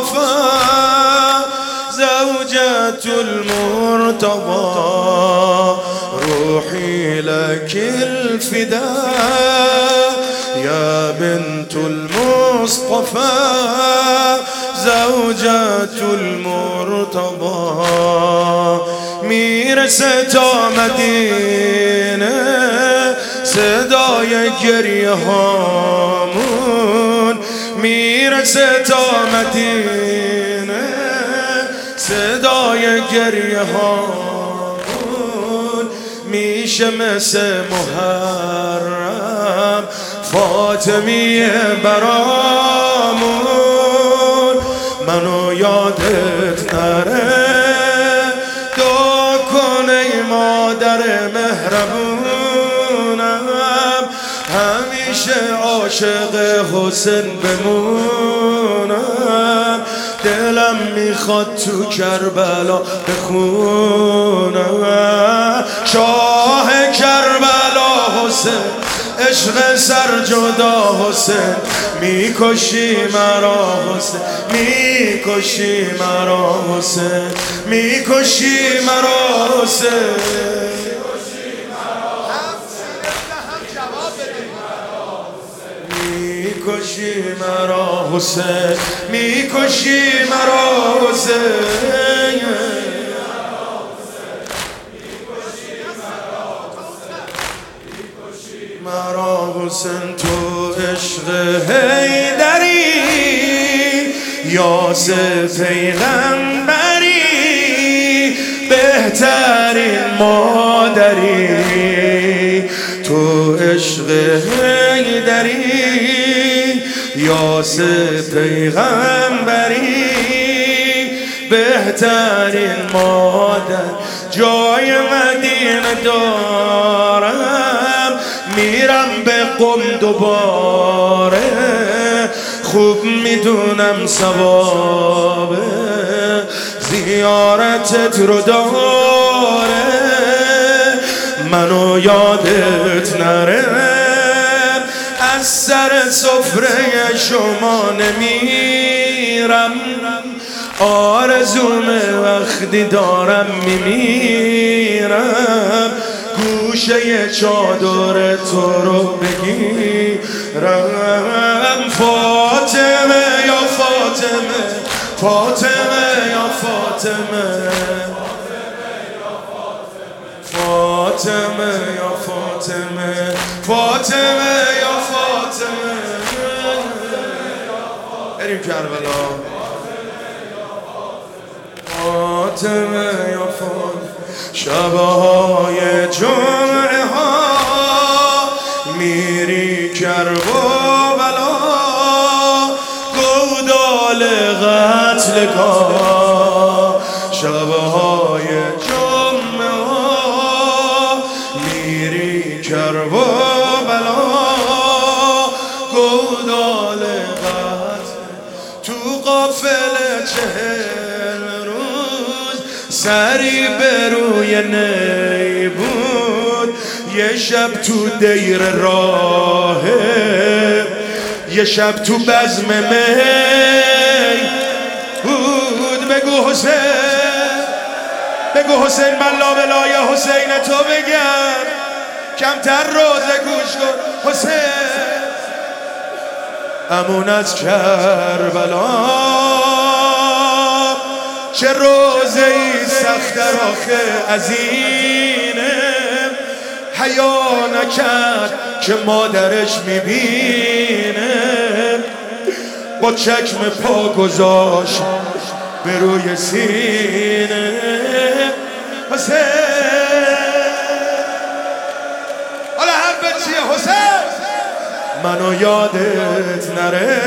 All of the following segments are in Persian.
المصطفى زوجة المرتضى روحي لك الفداء يا بنت المصطفى زوجة المرتضى میرسه مدینه صدای گریه هامون میرسه مدینه صدای گریه هامون میشه مثل محرم فاطمیه برامون منو یادت نره دعا کن ای مادر مهربونم همیشه عاشق حسین بمونم دلم میخواد تو کربلا بخونم شاه کربلا حسین عشق سر جدا حسین میکشی مرا حسین میکشی مرا حسین میکشی مرا حسین میکشی مرا حسین میکشی مرا حسین مرا حسین تو عشق حیدری یاسر پیغمبری بهترین مادری تو عشق حیدری یاسر پیغمبری بهترین مادر جای مدینه دارم میرم به قم دوباره خوب میدونم ثواب زیارتت رو داره منو یادت نره از سر سفره شما نمیرم آرزوم وقتی دارم میمیرم گوشه چادر تو رو بگیرم فاطمه یا فاطمه فاطمه یا فاطمه فاطمه یا فاطمه فاطمه یا فاطمه بریم کربلا فاطمه یا فاطمه شبهای جمعه ها میری کربلا گودال قتلگاه شبهای جمعه ها میری کربلا گودال قتل تو قافله 40 روز سری به روی نی بود یه شب تو دیر راهه یه شب تو بزم می بود بگو حسین بگو حسین من لابلای حسین تو بگم کمتر روزه گوش کن حسین امون از کربلا چه روزه ای سخت آخه از اینه حیا نکرد که مادرش میبینه با چکم پا گذاشت به روی سینه حسین حالا حرفت چیه حسین منو یادت نره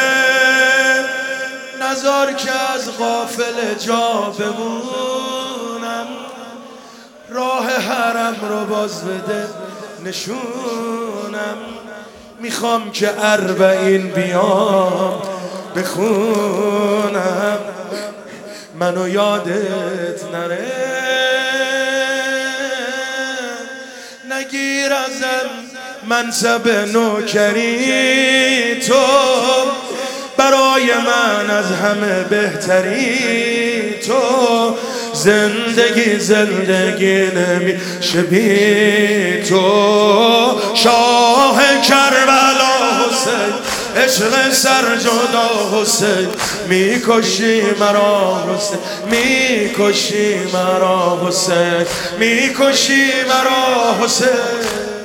نزار که از غافل جا بمونم راه حرم رو باز بده نشونم میخوام که 40 بیام بخونم منو یادت نره نگیر ازم منصب نوکری تو برای من از همه بهتری تو. زندگی نمیشه بی تو. شاه کربلا حسین، عشق سر جدا حسین، میکشی مرا حسین، میکشی مرا حسین، میکشی مرا حسین.